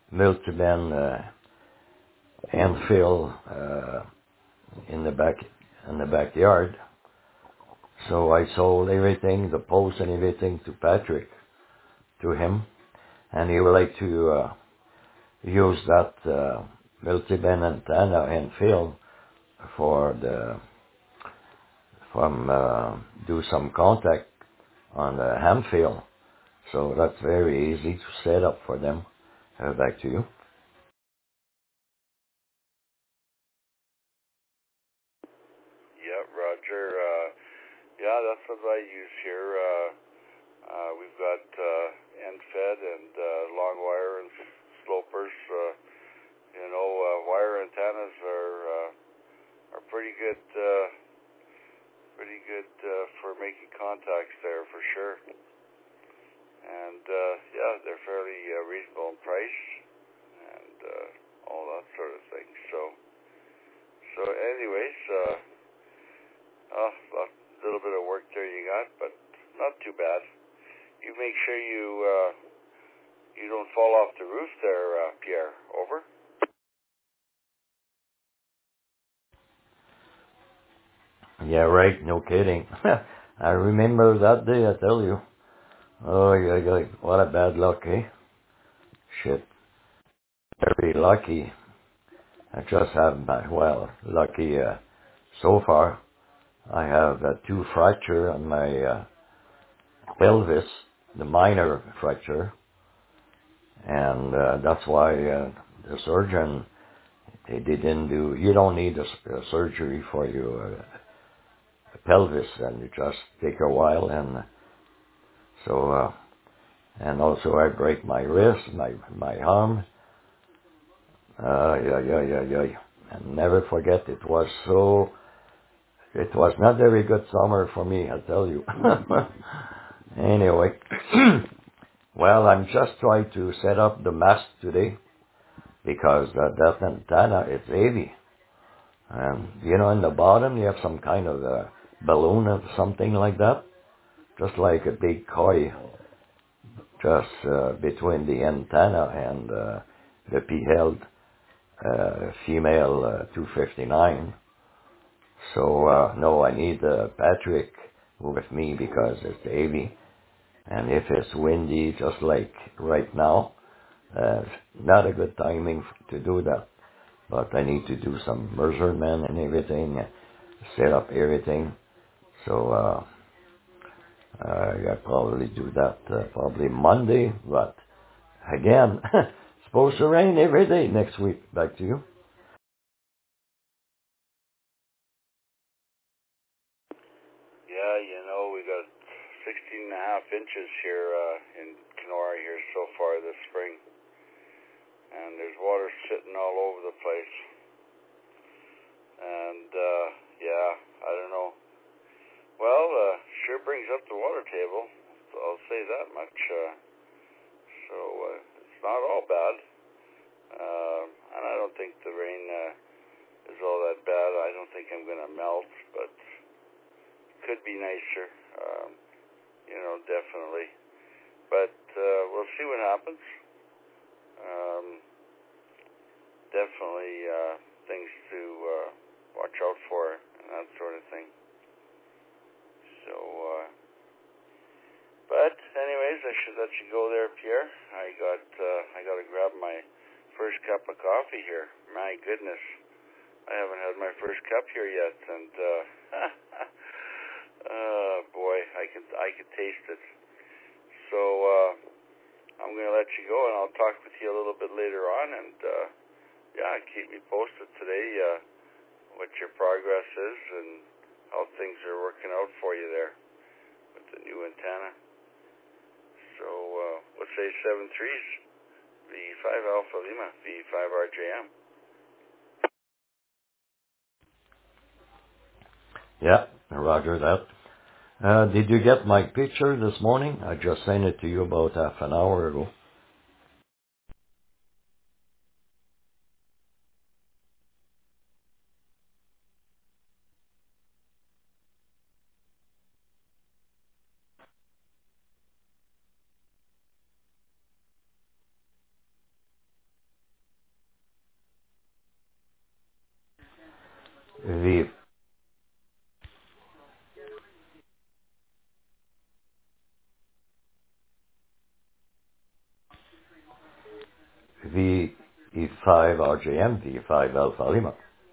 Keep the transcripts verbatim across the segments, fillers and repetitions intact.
multi-band uh, Enfield uh, in the back in the backyard. So I sold everything, the post and everything, to Patrick, to him, and he would like to uh, use that uh, multi-band antenna Enfield for the from uh, do some contact on the ham field. So that's very easy to set up for them. Uh, back to you. Yeah, Roger. Uh, yeah, that's what I use here. Uh, uh, we've got uh, end fed and uh, long wire and slopers. Uh, you know, uh, wire antennas are uh, are pretty good, uh, pretty good uh, for making contacts there for sure. And uh, yeah, they're fairly uh, reasonable in price and uh, all that sort of thing. So, so anyways. Uh, Oh, a little bit of work there you got, but not too bad. You make sure you uh, you don't fall off the roof there, uh, Pierre. Over. Yeah, right. No kidding. I remember that day. I tell you. Oh, yeah, yeah, what a bad luck, eh? Shit. Very lucky. I just have my well, lucky uh, so far. I have uh, two fracture on my uh, pelvis, the minor fracture, and uh, that's why uh, the surgeon they didn't do. You don't need a, a surgery for your uh, pelvis, and it just take a while. And so, uh, and also I break my wrist, my my arm. Uh, yeah, yeah, yeah, yeah. And never forget, it was so. It was not very good summer for me, I tell you. Anyway, well, I'm just trying to set up the mast today because uh, that antenna is heavy. And, you know, in the bottom you have some kind of a balloon or something like that, just like a big coil, just uh, between the antenna and uh, the P-held uh, female uh, two fifty-nine. So, uh, no, I need uh, Patrick with me because it's heavy. And if it's windy, just like right now, uh, not a good timing to do that. But I need to do some measurement and everything, set up everything. So uh, uh, I probably do that uh, probably Monday. But again, supposed to rain every day next week. Back to you. Yeah, you know, we got sixteen and a half inches here uh, in Kenora here so far this spring, and there's water sitting all over the place. And uh, yeah, I don't know. Well, uh, sure brings up the water table. I'll say that much. Uh, so uh, it's not all bad, uh, and I don't think the rain uh, is all that bad. I don't think I'm gonna melt, but could be nicer. Um, you know, definitely. But uh, we'll see what happens. Um, definitely uh, things to uh, watch out for and that sort of thing. So, uh, but anyways, I should let you go there, Pierre. I got uh, I got to grab my first cup of coffee here. My goodness, I haven't had my first cup here yet, and uh, uh, boy, I can I can taste it. So. Uh, I'm going to let you go, and I'll talk with you a little bit later on, and, uh, yeah, keep me posted today, uh, what your progress is and how things are working out for you there with the new antenna. So, uh, let's say seven threes, V five Alpha Lima, V five R J M. Yeah, Roger that. Uh, did you get my picture this morning? I just sent it to you about half an hour ago. V V E five R J M V five Alpha Lima.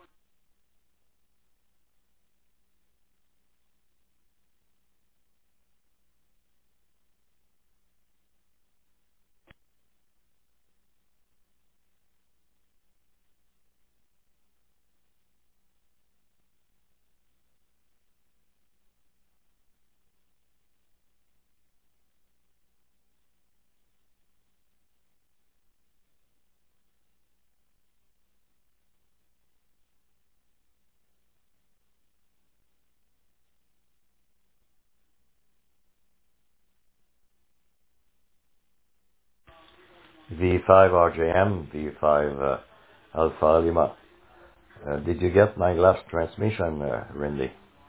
V five R J M V five uh, Alpha Lima. Uh, did you get my last transmission, uh, Randy?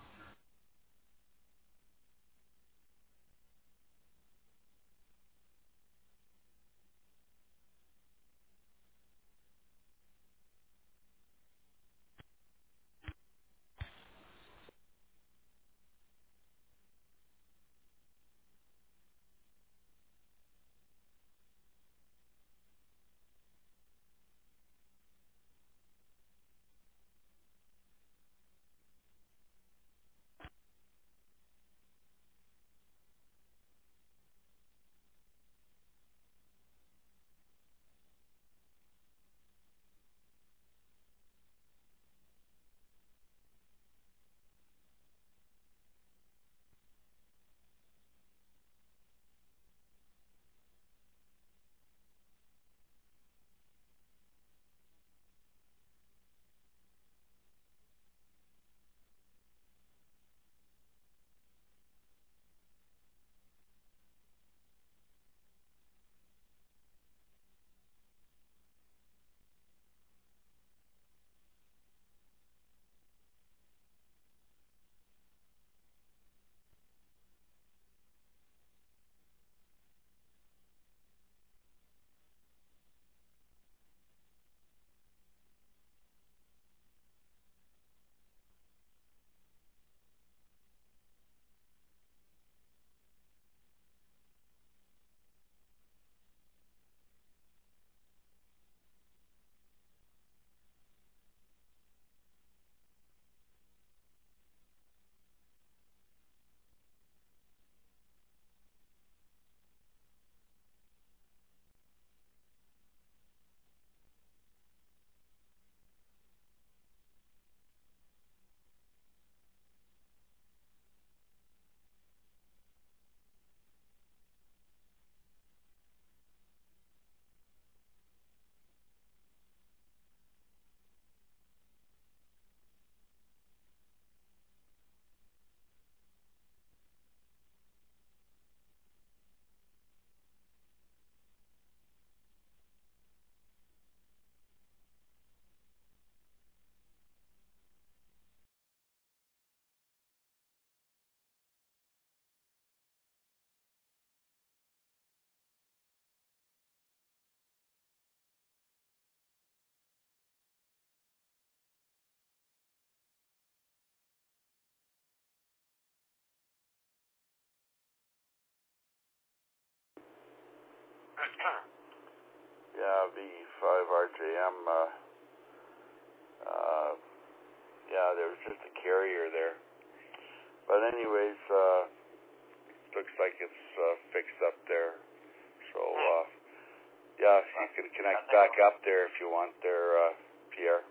Yeah, V five R J M. Uh, uh, yeah, there was just a carrier there. But anyways, uh, looks like it's uh, fixed up there. So, uh, yeah, you can connect back up there if you want there, uh, Pierre.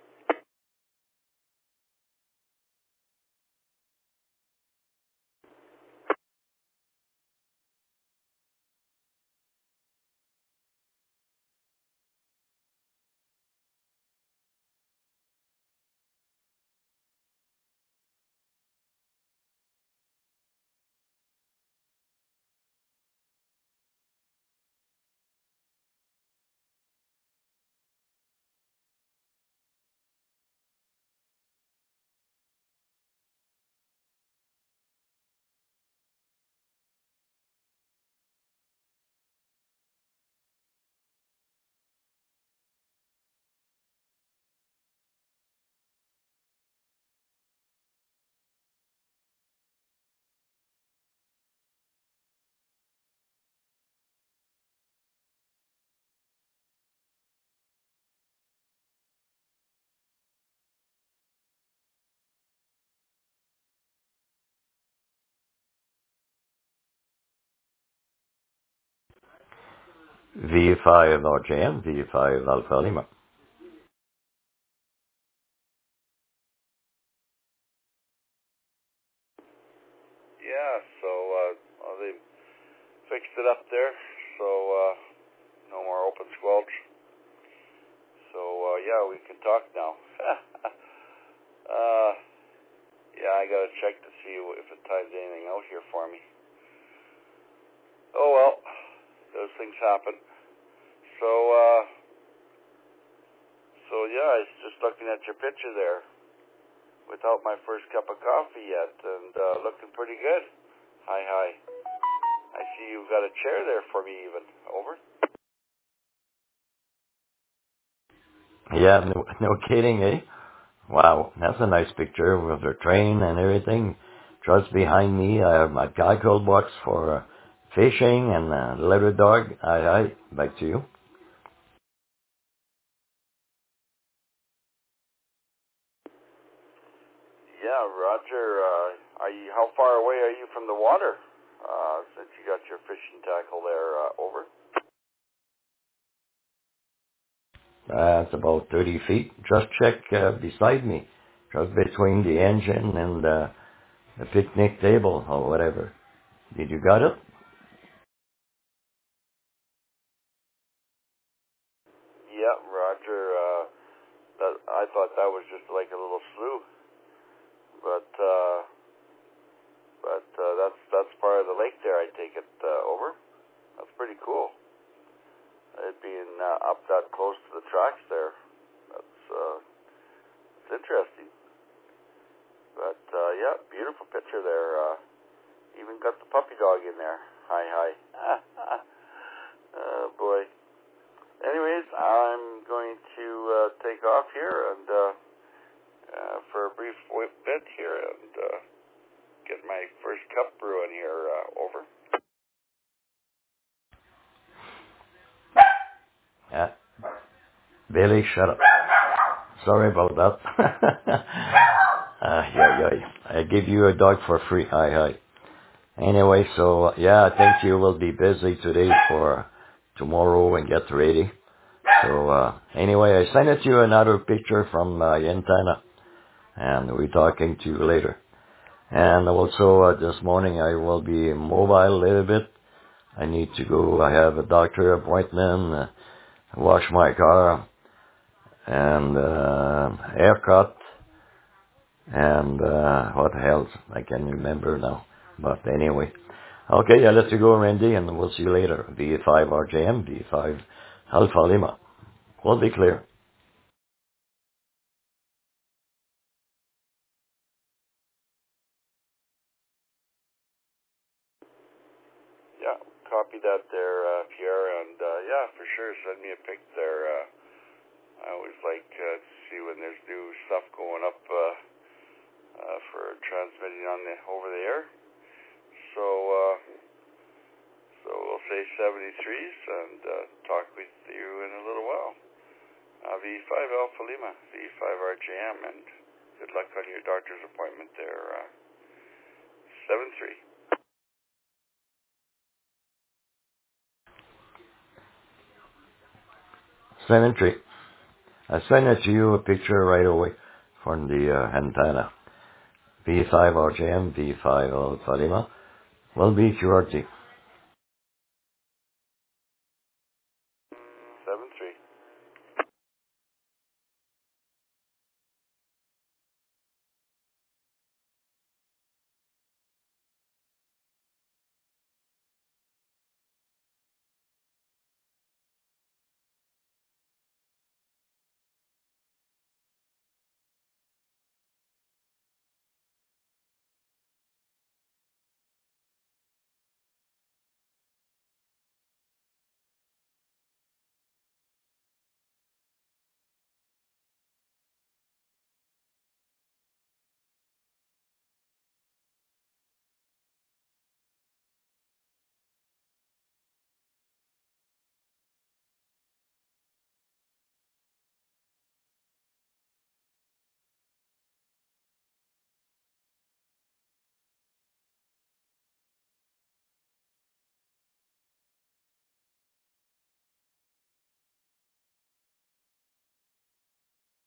V five R J M, V five Alpha Lima. Yeah, so uh, well, they fixed it up there, so uh, no more open squelch. So uh, yeah, we can talk now. uh, yeah, I gotta check to see if it ties anything out here for me. Oh well, those things happen. So uh, so yeah, I was just looking at your picture there, without my first cup of coffee yet, and uh, looking pretty good. Hi, hi. I see you've got a chair there for me even. Over? Yeah, no, no kidding, eh? Wow, that's a nice picture with the train and everything. Just behind me, I have my tackle box for uh, fishing and a leather dog. Aye, aye, back to you. Yeah, Roger. Uh, are you? How far away are you from the water? Uh, since you got your fishing tackle there. Uh, over? Uh, it's about thirty feet. Just check uh, beside me, just between the engine and uh, the picnic table or whatever. Did you got it? Yeah, Roger. Uh, that, I thought that was just like a little slough, but uh, but uh, that's that's part of the lake there. I take it. Uh, over? That's pretty cool. It being uh, up that close to the tracks there. That's uh, it's interesting. But uh, yeah, beautiful picture there. Uh, even got the puppy dog in there. Hi, hi. Oh boy. Anyways, I'm going to uh, take off here and uh, uh, for a brief bit here and uh, get my first cup brewing here. Uh, over. Yeah. Billy, shut up. Sorry about that. uh, yeah, yeah. I give you a dog for free. Hi, hi. Anyway, so yeah, I think you will be busy today for tomorrow and get ready. So uh, anyway, I sent it you another picture from uh, antenna, and we're talking to you later. And also uh, this morning I will be mobile a little bit. I need to go. I have a doctor appointment, uh, wash my car, and uh, haircut, and uh, what else? I can't remember now. But anyway. Okay, I'll let you go, Randy, and we'll see you later. V five R J M, V five Alpha Lima. We'll be clear. Yeah, copy that there, uh, Pierre, and uh, yeah, for sure, send me a pic there. Uh, I always like uh, to see when there's new stuff going up uh, uh, for transmitting on the over the air. So, uh, so we'll say seventy-threes and uh, talk with you in a little while. Uh, V five Alpha Lima, V five R J M, and good luck on your doctor's appointment there. Uh, seven three. seven three. I sent it to you a picture right away from the uh, antenna. V five R J M, V five Alpha Lima. Will be Q R T.